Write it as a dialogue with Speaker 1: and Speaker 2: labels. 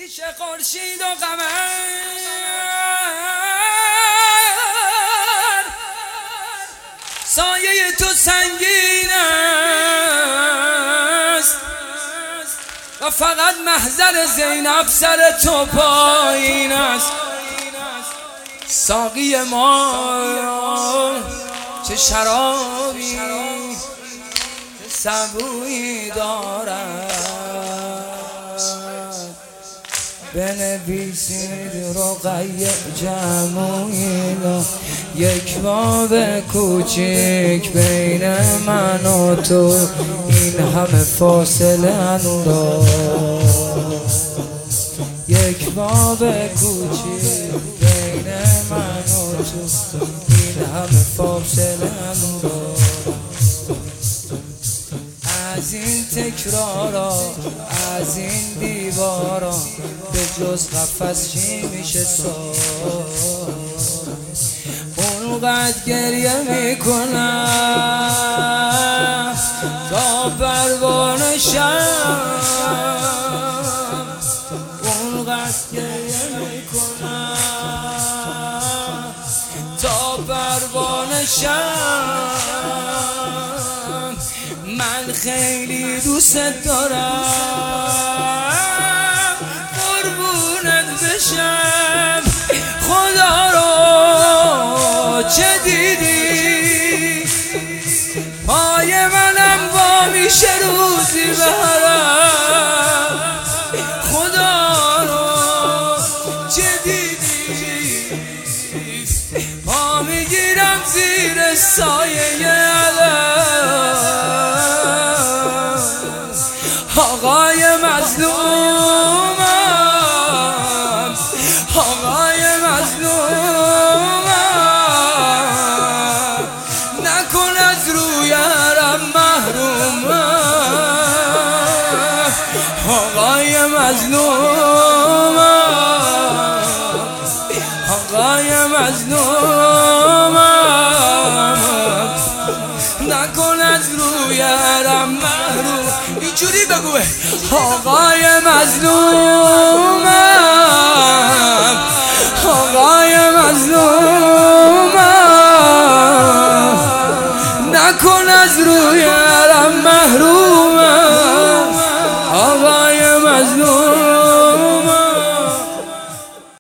Speaker 1: پیش خورشید و قمر سایه تو سنگین است و فقط محضر زینب سر تو پایین است. ساقی ما چه شرابی چه سبویی دارد، بنویسید رقیه جموینا یک باب کوچیک بین من و تو، این همه فاصله انداز. یک باب کوچیک بین من و تو، این همه فاصله انداز. از این تکرارا از این دیوارا به جز قفس چی میشه ساز؟ اونقدر گریه میکنم تا پروانه شم، اونقدر گریه میکنم تا پروانه شم. من خیلی دوست دارم قربونت بشم، خدا رو چه دیدی پای منم با میشه روزی برم، خدا رو چه دیدی پا میگیرم زیر سایه علم. آقای مظلومم آقای مظلومم، نکن از روی حرم محرومم. آقای مظلومم آقای مظلومم، نکن از روی حرم محروم. اینجوری بگوه آقای مظلومم